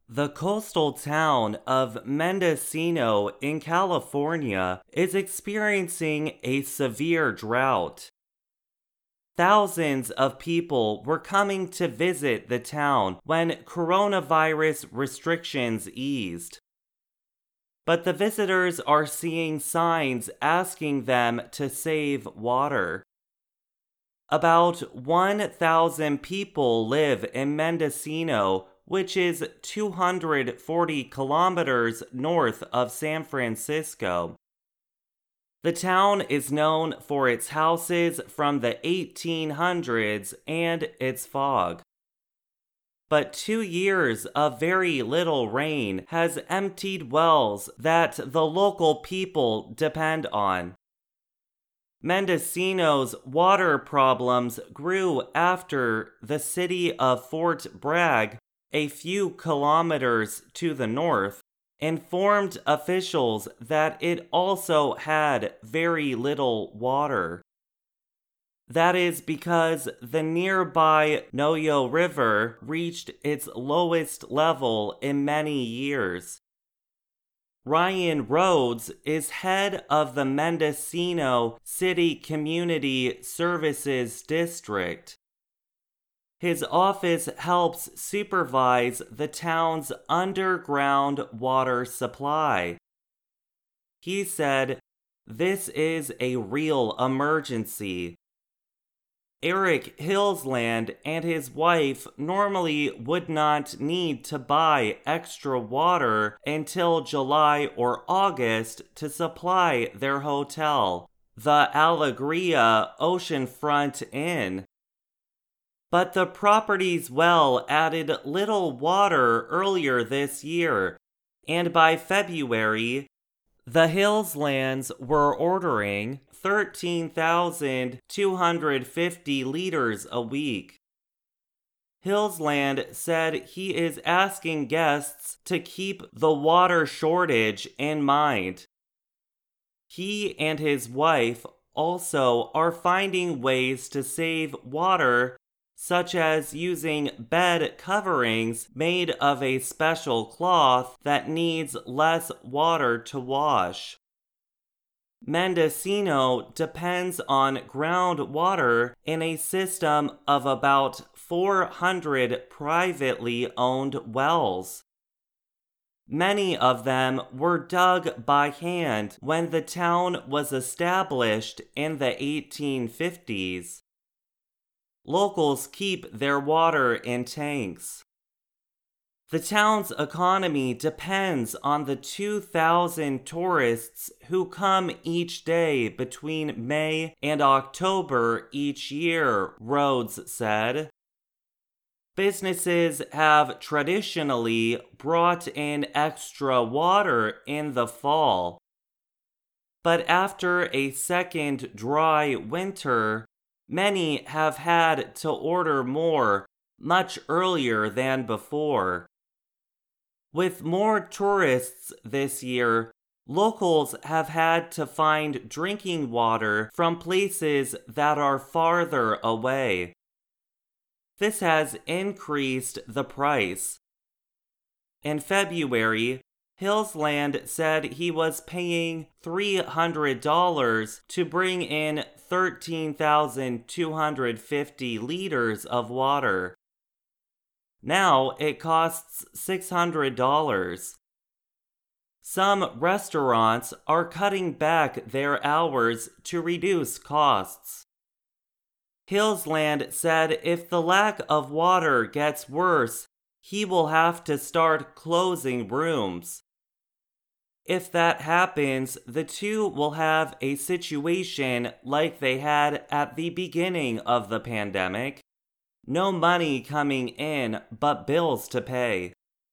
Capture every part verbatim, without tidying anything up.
The coastal town of Mendocino in California is experiencing a severe drought. Thousands of people were coming to visit the town when coronavirus restrictions eased. But the visitors are seeing signs asking them to save water. About one thousand people live in Mendocino, which is two hundred forty kilometers north of San Francisco. The town is known for its houses from the eighteen hundreds and its fog. But two years of very little rain has emptied wells that the local people depend on. Mendocino's water problems grew after the city of Fort Bragg, a few kilometers to the north, informed officials that it also had very little water. That is because the nearby Noyo River reached its lowest level in many years. Ryan Rhodes is head of the Mendocino City Community Services District. His office helps supervise the town's underground water supply. He said, "This is a real emergency." Eric Hillsland and his wife normally would not need to buy extra water until July or August to supply their hotel, the Alegria Oceanfront Inn. But the property's well added little water earlier this year, and by February, the Hillslands were ordering thirteen thousand two hundred fifty liters a week. Hillsland said he is asking guests to keep the water shortage in mind. He and his wife also are finding ways to save water, such as using bed coverings made of a special cloth that needs less water to wash. Mendocino depends on groundwater in a system of about four hundred privately owned wells. Many of them were dug by hand when the town was established in the eighteen fifties. Locals keep their water in tanks. The town's economy depends on the two thousand tourists who come each day between May and October each year, Rhodes said. Businesses have traditionally brought in extra water in the fall. But after a second dry winter, many have had to order more much earlier than before. With more tourists this year, locals have had to find drinking water from places that are farther away. This has increased the price. In February, Hillsland said he was paying three hundred dollars to bring in thirteen thousand two hundred fifty liters of water. Now it costs six hundred dollars. Some restaurants are cutting back their hours to reduce costs. Hillsland said if the lack of water gets worse, he will have to start closing rooms. If that happens, the two will have a situation like they had at the beginning of the pandemic. No money coming in, but bills to pay.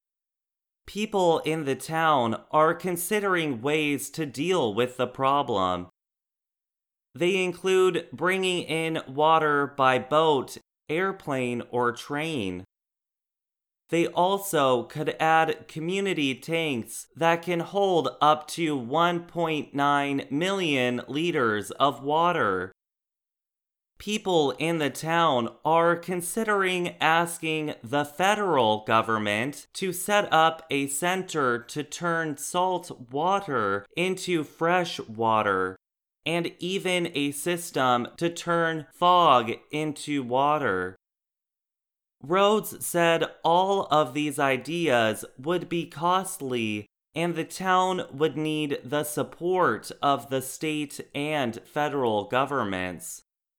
People in the town are considering ways to deal with the problem. They include bringing in water by boat, airplane, or train. They also could add community tanks that can hold up to one point nine million liters of water. people in the town are considering asking the federal government to set up a center to turn salt water into fresh water, and even a system to turn fog into water. Rhodes said all of these ideas would be costly, and the town would need the support of the state and federal governments.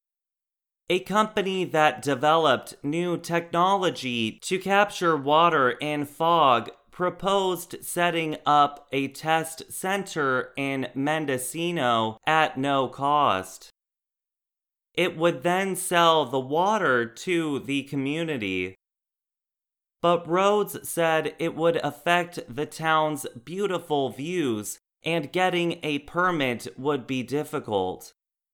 A company that developed new technology to capture water in fog proposed setting up a test center in Mendocino at no cost. It would then sell the water to the community. But Rhodes said it would affect the town's beautiful views, and getting a permit would be difficult.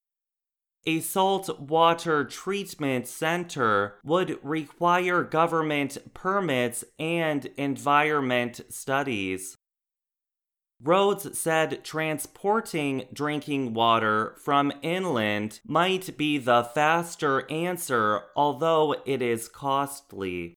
A salt water treatment center would require government permits and environment studies. Rhodes said transporting drinking water from inland might be the faster answer, although it is costly.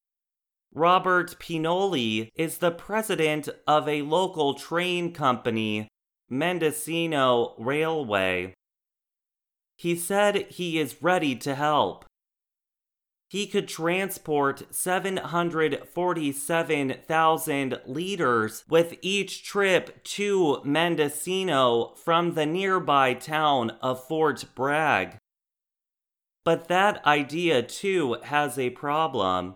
Robert Pinoli is the president of a local train company, Mendocino Railway. He said he is ready to help. He could transport seven hundred forty-seven thousand liters with each trip to Mendocino from the nearby town of Fort Bragg. But that idea too has a problem.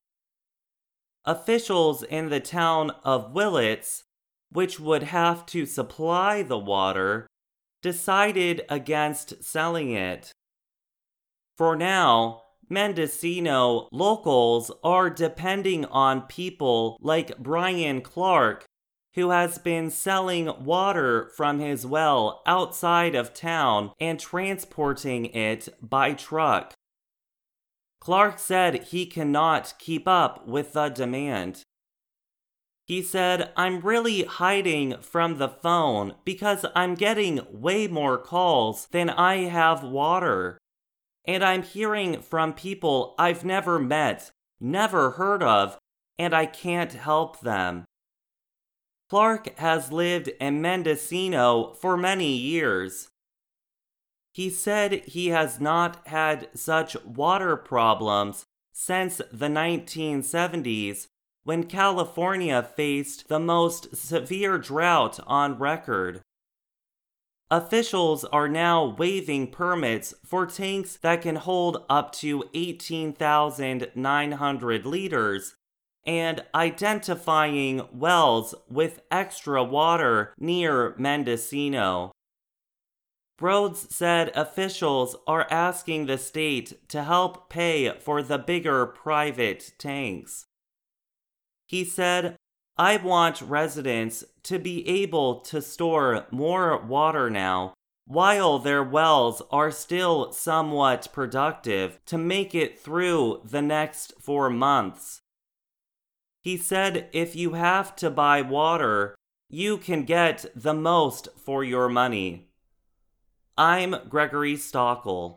Officials in the town of Willits, which would have to supply the water, decided against selling it. For now, Mendocino locals are depending on people like Brian Clark, who has been selling water from his well outside of town and transporting it by truck. Clark said he cannot keep up with the demand. He said, "I'm really hiding from the phone because I'm getting way more calls than I have water. And I'm hearing from people I've never met, never heard of, and I can't help them." Clark has lived in Mendocino for many years. He said he has not had such water problems since the nineteen seventies, when California faced the most severe drought on record. Officials are now waiving permits for tanks that can hold up to eighteen thousand nine hundred liters and identifying wells with extra water near Mendocino. Rhodes said officials are asking the state to help pay for the bigger private tanks. He said, "I want residents to be able to store more water now, while their wells are still somewhat productive to make it through the next four months." He said if you have to buy water, you can get the most for your money. I'm Gregory Stockel.